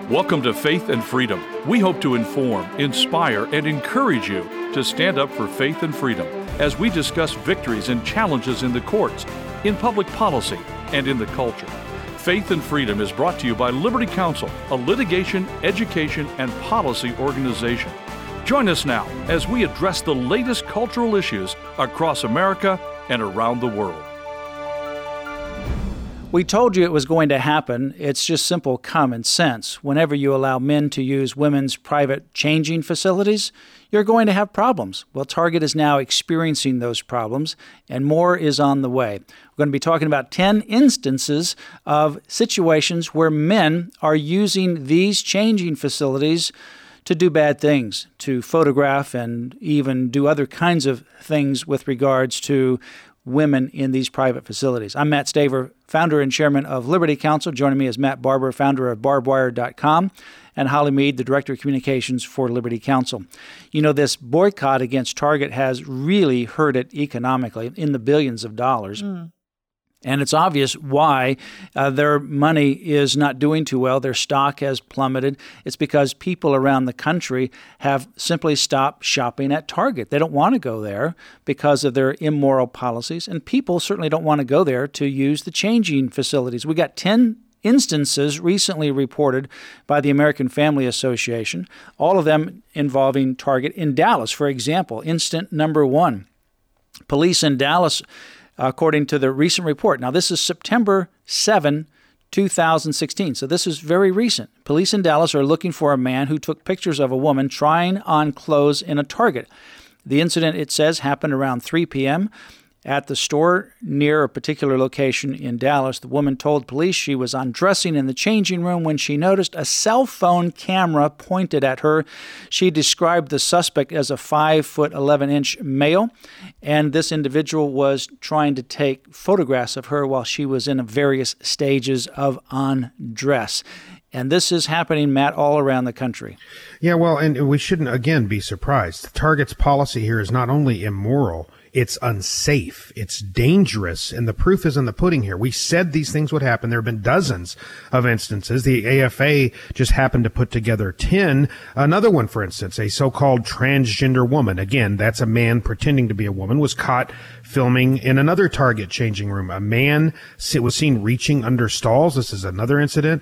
Welcome to Faith and Freedom. We hope to inform, inspire, and encourage you to stand up for faith and freedom as we discuss victories and challenges in the courts, in public policy, and in the culture. Faith and Freedom is brought to you by Liberty Counsel, a litigation, education, and policy organization. Join us now as we address the latest cultural issues across America and around the world. We told you it was going to happen. It's just simple common sense. Whenever you allow men to use women's private changing facilities, you're going to have problems. Well, Target is now experiencing those problems, and more is on the way. We're going to be talking about 10 instances of situations where men are using these changing facilities to do bad things, to photograph and even do other kinds of things with regards to women in these private facilities. I'm Matt Staver, founder and chairman of Liberty Counsel. Joining me is Matt Barber, founder of barbedwire.com, and Holly Mead, the director of communications for Liberty Counsel. You know, this boycott against Target has really hurt it economically in the billions of dollars. And it's obvious why their money is not doing too well. Their stock has plummeted. It's because people around the country have simply stopped shopping at Target. They don't want to go there because of their immoral policies. And people certainly don't want to go there to use the changing facilities. We got 10 instances recently reported by the American Family Association, all of them involving Target in Dallas. For example, incident number 1, police in Dallas, according to the recent report. Now, this is September 7, 2016, so this is very recent. Police in Dallas are looking for a man who took pictures of a woman trying on clothes in a Target. The incident, it says, happened around 3 p.m. at the store near a particular location in Dallas. The woman told police she was undressing in the changing room when she noticed a cell phone camera pointed at her. She described the suspect as a 5'11" male, and this individual was trying to take photographs of her while she was in various stages of undress. And this is happening, Matt, all around the country. Yeah, well, and we shouldn't, again, be surprised. Target's policy here is not only immoral, it's unsafe, it's dangerous, and the proof is in the pudding here. We said these things would happen. There have been dozens of instances. The AFA just happened to put together 10. Another one, for instance, a so-called transgender woman, again, that's a man pretending to be a woman, was caught filming in another Target changing room. A man was seen reaching under stalls. This is another incident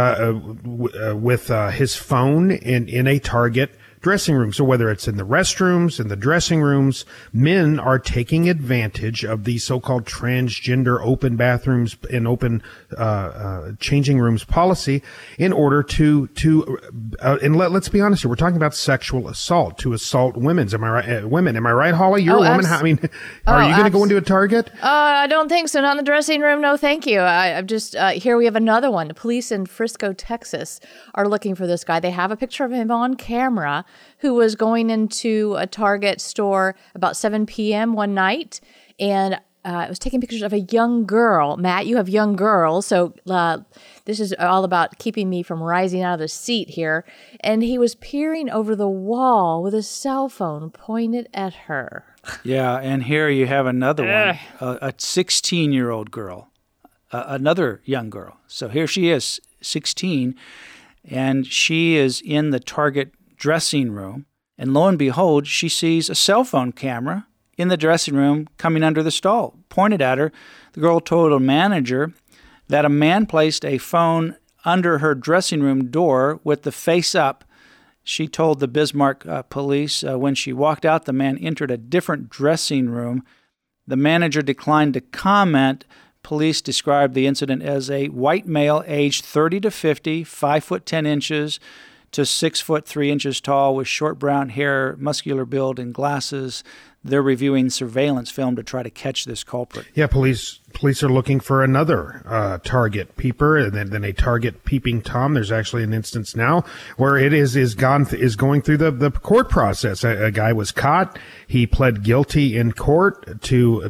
with his phone in a Target dressing room. So whether it's in the restrooms, in the dressing rooms, men are taking advantage of the so-called transgender open bathrooms and open changing rooms policy in order to let's be honest here, we're talking about sexual assault, to assault women. Am I right? Am I right, Holly? You're a woman. Are you going to go into a Target? I don't think so. Not in the dressing room. No, thank you. I'm just here. We have another one. The police in Frisco, Texas, are looking for this guy. They have a picture of him on camera, who was going into a Target store about 7 p.m. one night, and was taking pictures of a young girl. Matt, you have young girls, so this is all about keeping me from rising out of the seat here. And he was peering over the wall with his cell phone pointed at her. Yeah, and here you have another one, a 16-year-old girl, another young girl. So here she is, 16, and she is in the Target dressing room, and lo and behold, she sees a cell phone camera in the dressing room coming under the stall, pointed at her. The girl told a manager that a man placed a phone under her dressing room door with the face up. She told the Bismarck police when she walked out, the man entered a different dressing room. The manager declined to comment. Police described the incident as a white male aged 30 to 50, 5 foot 10 inches, to 6 foot 3 inches tall with short brown hair, muscular build, and glasses. They're reviewing surveillance film to try to catch this culprit. Yeah, police are looking for another Target peeper, and then a Target peeping Tom. There's actually an instance now where it is going through the court process. A guy was caught. He pled guilty in court to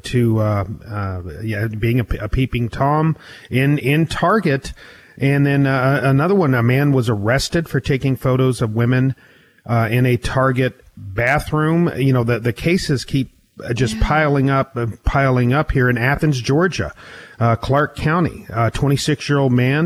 being a peeping Tom in Target. And then another one, a man was arrested for taking photos of women in a Target bathroom. You know, the cases keep just piling up here in Athens, Georgia. Clark County, 26-year-old man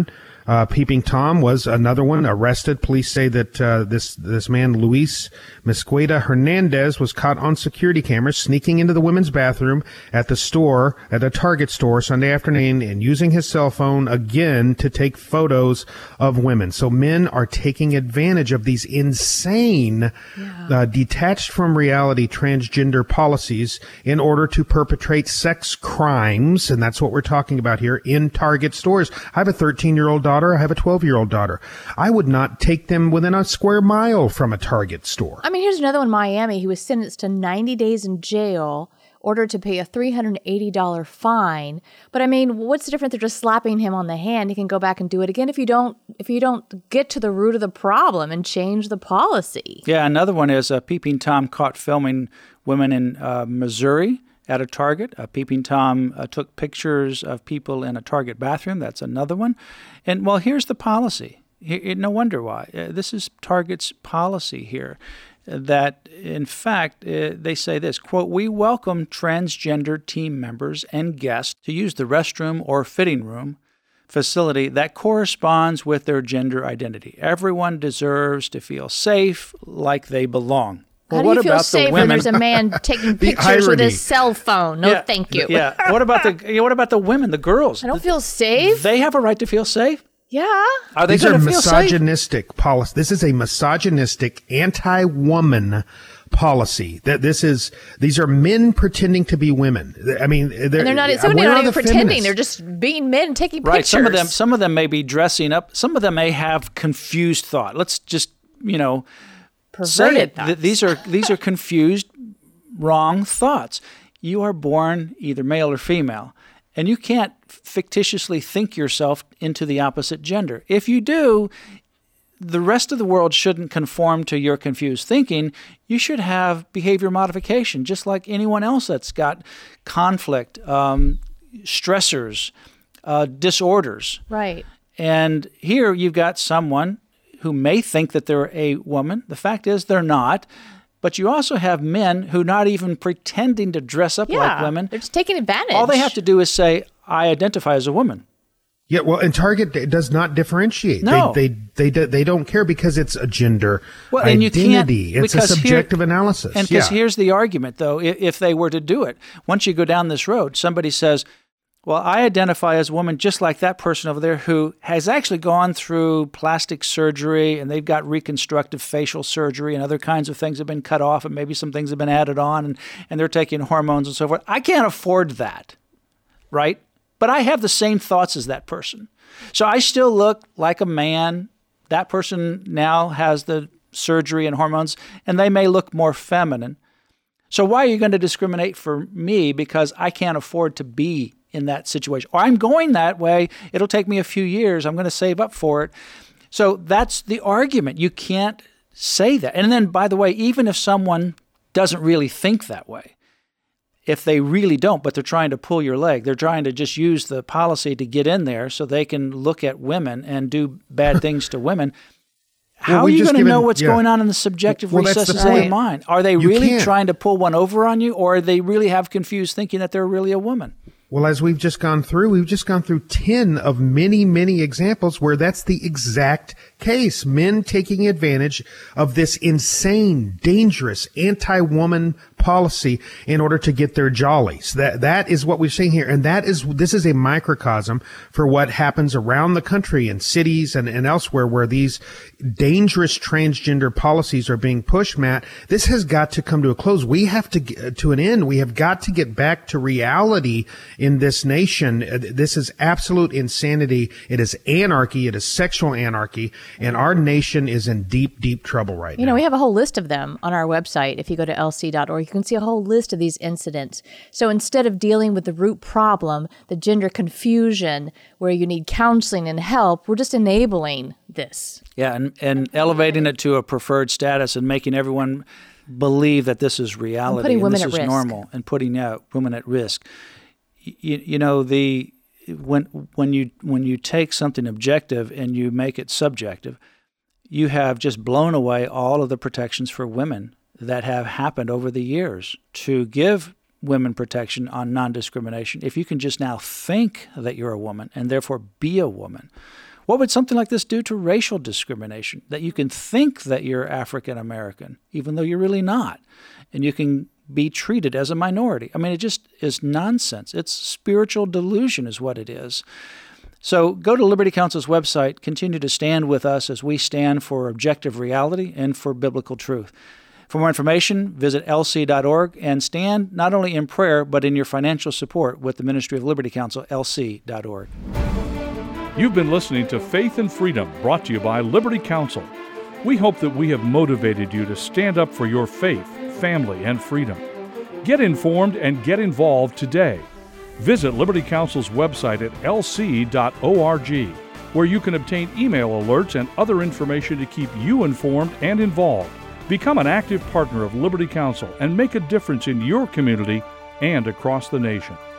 Peeping Tom was another one arrested. Police say that this man, Luis Mesquita Hernandez, was caught on security cameras sneaking into the women's bathroom at a Target store Sunday afternoon and using his cell phone again to take photos of women. So men are taking advantage of these insane, detached from reality transgender policies in order to perpetrate sex crimes. And that's what we're talking about here in Target stores. I have a 13-year-old daughter. I have a 12-year-old daughter. I would not take them within a square mile from a Target store. I mean, here's another one in Miami. He was sentenced to 90 days in jail, ordered to pay a $380 fine. But I mean, what's the difference? They're just slapping him on the hand. He can go back and do it again if you don't get to the root of the problem and change the policy. Yeah, another one is Peeping Tom caught filming women in Missouri at a Target. Peeping Tom took pictures of people in a Target bathroom. That's another one. And, well, here's the policy. No wonder why. This is Target's policy here, that, in fact, they say this, quote, "We welcome transgender team members and guests to use the restroom or fitting room facility that corresponds with their gender identity. Everyone deserves to feel safe, like they belong." Well, how do you feel safe when there's a man taking pictures with his cell phone? No, thank you. Yeah. What about the women, the girls? I don't feel safe. They have a right to feel safe. Yeah. Are they These are feel misogynistic policy. This is a misogynistic, anti-woman policy. These are men pretending to be women. I mean, they're not. Some of them aren't even pretending. They're just being men and taking pictures. Right. Some of them may be dressing up. Some of them may have confused thought. Let's just say it. These are confused, wrong thoughts. You are born either male or female, and you can't fictitiously think yourself into the opposite gender. If you do, the rest of the world shouldn't conform to your confused thinking. You should have behavior modification, just like anyone else that's got conflict, stressors, disorders. Right. And here you've got someone who may think that they're a woman. The fact is they're not. But you also have men who not even pretending to dress up like women. They're just taking advantage. All they have to do is say, "I identify as a woman." Yeah, well, and Target does not differentiate. No. They don't care because it's a gender and identity. You can't, it's a subjective analysis. And because here's the argument, though, if they were to do it, once you go down this road, somebody says, "Well, I identify as a woman just like that person over there who has actually gone through plastic surgery and they've got reconstructive facial surgery and other kinds of things have been cut off and maybe some things have been added on and they're taking hormones and so forth. I can't afford that, right? But I have the same thoughts as that person. So I still look like a man. That person now has the surgery and hormones and they may look more feminine. So why are you going to discriminate for me because I can't afford to be in that situation? Or I'm going that way. It'll take me a few years. I'm going to save up for it." So that's the argument. You can't say that. And then, by the way, even if someone doesn't really think that way, if they really don't, but they're trying to pull your leg, they're trying to just use the policy to get in there so they can look at women and do bad things to women. How are you going to know what's going on in the subjective recesses of their mind? Are they really trying to pull one over on you, or they really have confused thinking that they're really a woman? Well, as we've just gone through 10 of many, many examples where that's the exact case. Men taking advantage of this insane, dangerous, anti-woman policy in order to get their jollies. That is what we're seeing here. And this is a microcosm for what happens around the country in cities and elsewhere where these dangerous transgender policies are being pushed, Matt. This has got to come to a close. We have to get to an end. We have got to get back to reality in this nation. This is absolute insanity. It is anarchy. It is sexual anarchy. And our nation is in deep, deep trouble right now. You know, we have a whole list of them on our website. If you go to lc.org, you can see a whole list of these incidents. So instead of dealing with the root problem, the gender confusion, where you need counseling and help, we're just enabling this. Yeah, and elevating it to a preferred status and making everyone believe that this is reality and this is normal, and putting women at risk. You know, when you take something objective and you make it subjective, you have just blown away all of the protections for women that have happened over the years to give women protection on non-discrimination. If you can just now think that you're a woman and therefore be a woman, What would something like this do to racial discrimination? That you can think that you're African American, even though you're really not, and you can be treated as a minority. I mean, it just is nonsense. It's spiritual delusion is what it is. So go to Liberty Counsel's website, continue to stand with us as we stand for objective reality and for biblical truth. For more information, visit lc.org and stand not only in prayer, but in your financial support with the Ministry of Liberty Counsel, lc.org. You've been listening to Faith and Freedom, brought to you by Liberty Counsel. We hope that we have motivated you to stand up for your faith, family, and freedom. Get informed and get involved today. Visit Liberty Counsel's website at lc.org, where you can obtain email alerts and other information to keep you informed and involved. Become an active partner of Liberty Counsel and make a difference in your community and across the nation.